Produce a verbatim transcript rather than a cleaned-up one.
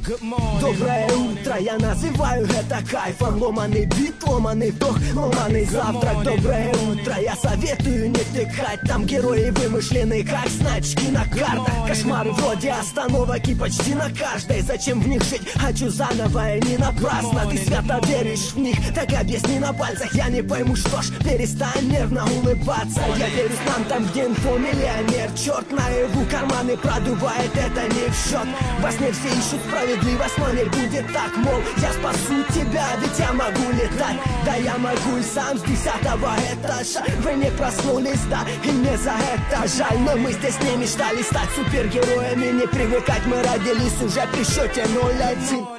Доброе утро, я называю это кайфом. Ломаный бит, ломаный вдох, ломаный завтрак. Доброе утро, я советую не втыкать. Там герои вымышленные, как значки на картах. Кошмары вроде остановок и почти на каждой. Зачем в них жить? Хочу заново и не напрасно. Ты свято веришь в них, так объясни на пальцах. Я не пойму, что ж, перестань нервно улыбаться. Я верю снам там, где инфомиллионер. Черт наяву, карманы продувает, это не в счет. Во сне все ищут справедливость, но не будет так, мол, я спасу тебя, ведь я могу летать. Да я могу и сам с десятого этажа. Вы не проснулись, да, и мне за это жаль. Но мы здесь не мечтали стать супергероями. Не привыкать, мы родились уже при счете ноль один.